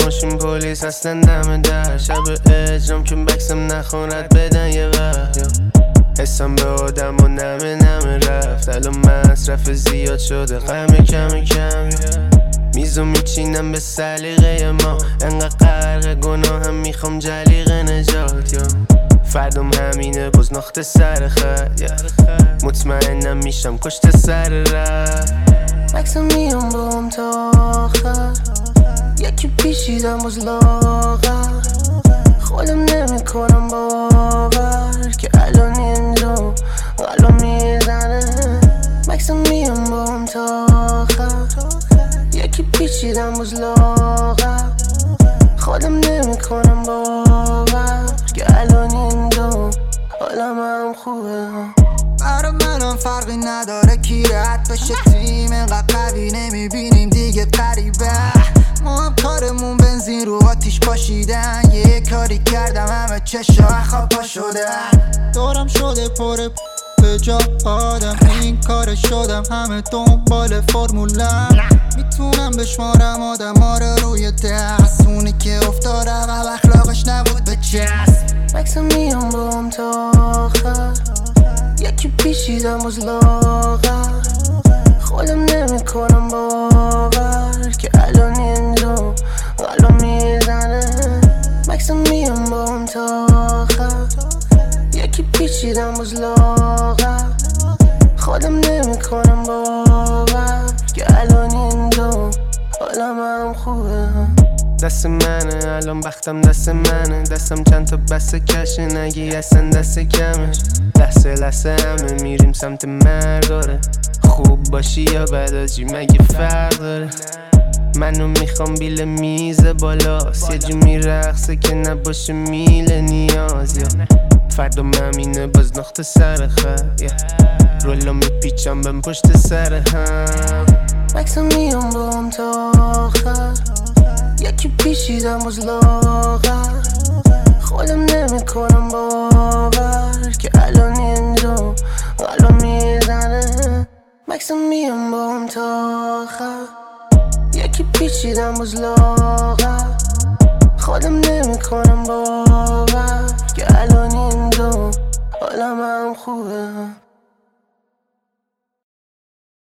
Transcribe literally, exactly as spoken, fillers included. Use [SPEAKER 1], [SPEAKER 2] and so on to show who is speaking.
[SPEAKER 1] ماشین پلیس اصلا دم در شب اجرام که بکسم نخون رد بدن یه وقت حسم به آدم و نمه نمه رفت الان مصرف زیاد شده غم کم کم میزو میچینم به سلیقه ما انقدر غرق گناهم میخوام جلیق نجات یا فردم همینه باز ناخته سر خط مطمئنم میشم کشت سر رفت مکسم میام با هم تا آخر یکی پیشیدم باز لاغر خودم نمی کنم باور که الان اینجا قلبم میزنه مکسم میام با هم تا آخر یکی پیچیدم باز لاغر خودم نمی کنم باور که الان اینجا حالم هم خوبه
[SPEAKER 2] برا منم فرقی نداره کی رد بشه تیم اینقدر قوی نمیبینیم دیگه قریبه ما هم کارمون بنزین رو آتیش پاشیدن یه کاری کردم همه چشا خواب پا شدن دورم شده پر به جا آدم این کار شدم همه دنبال فرمولم میتونم بشمارم آدم ها رو روی دست اونی که افتادم و اخلاقش نبود به چست
[SPEAKER 1] مکسم میام با هم تا آخر یکی پیشیدم باز لاغر خودم نمی کنم باور که الان اینجا قلبم میزنه مکسم میام با هم تا آخر یکی پیچیدم باز لاغر خودم نمی کنم باور که الان اینجا حالم هم خوبه دست منه الان بختم دست منه دستم چند تا بسته کشه نگی اصلا دست کمه لحظه لحظه همه میریم سمت مرگاره خوب باشی یا بداجی مگه فرق داره منو میخوام بیل میز بالاست یه جو میرقصه که نباشه میل نیاز یا فردا ممینه باز نقطه سر خط رولا میپیچم بهم پشت سر هم مکسم میام با هم تا آخر یکی پیشیدم باز لاغر خودم نمی کنم باور که الان اینجا قلبم میزنه مکسم میام با هم تا آخر یکی پیچیدم باز لاغر خودم نمی کنم باور که الان اینجا حالم هم خوبه